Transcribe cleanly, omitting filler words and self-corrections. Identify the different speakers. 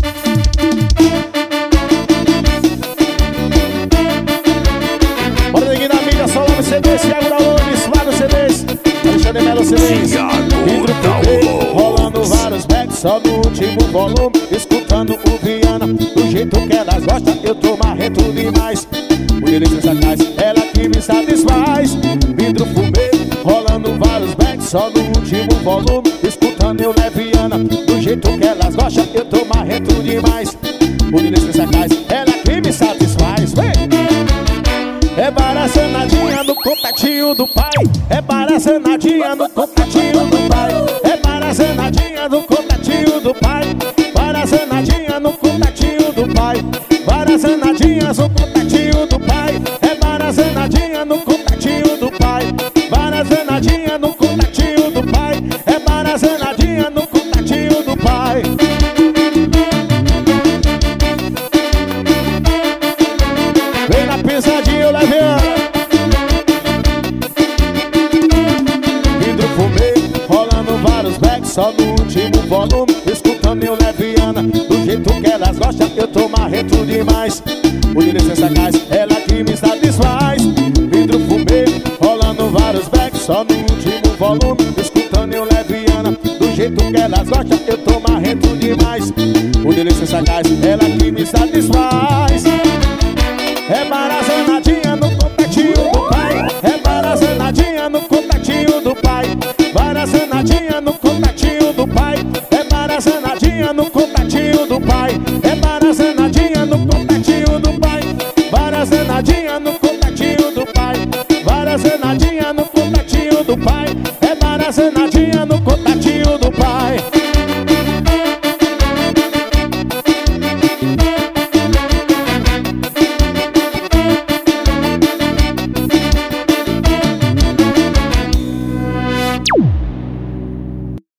Speaker 1: Bora neguinho na mídia, Solano CDs, Thiago da Lones, Flávio CDs, Alexandre Melo CDs, Vidro Fumê, rolando vários backs, só no último volume, escutando o Viana, do jeito que elas gostam, eu tô marrento demais. Mulheres sensacais, ela que me satisfaz. Vidro Fumê, rolando vários backs, só no último volume, escutando eu leviana, do jeito que elas gostam, eu tô marrento demais. Mulheres sensacais, ela que me satisfaz. Vem! É baraçanadinha no contatinho do pai. É baraçanadinha no contatinho do pai. É baraçanadinha no contatinho do pai. Baraçanadinha no contatinho do pai. Baraçanadinha no contatinho do pai. É baraçanadinha no contatinho do pai. Baraçanadinha no contatinho do pai. É baraçanadinha no contatinho do pai. Vem na pisadinha, Leviana. Vidro Fumê, rolando vários backs, só no último volume, escutando eu leviana, do jeito que elas gostam, eu tô marrento demais. Mulheres sensacais, ela que me satisfaz. Vidro Fumê, rolando vários backs, só no último volume, escutando eu leviana, do jeito que elas gostam, eu tô marrento demais. Mulheres sensacais, ela que me satisfaz. É baraçanadinha no contatinho do pai. É baraçanadinha no contatinho do pai. Baraçanadinha no contatinho do pai. É baraçanadinha no contatinho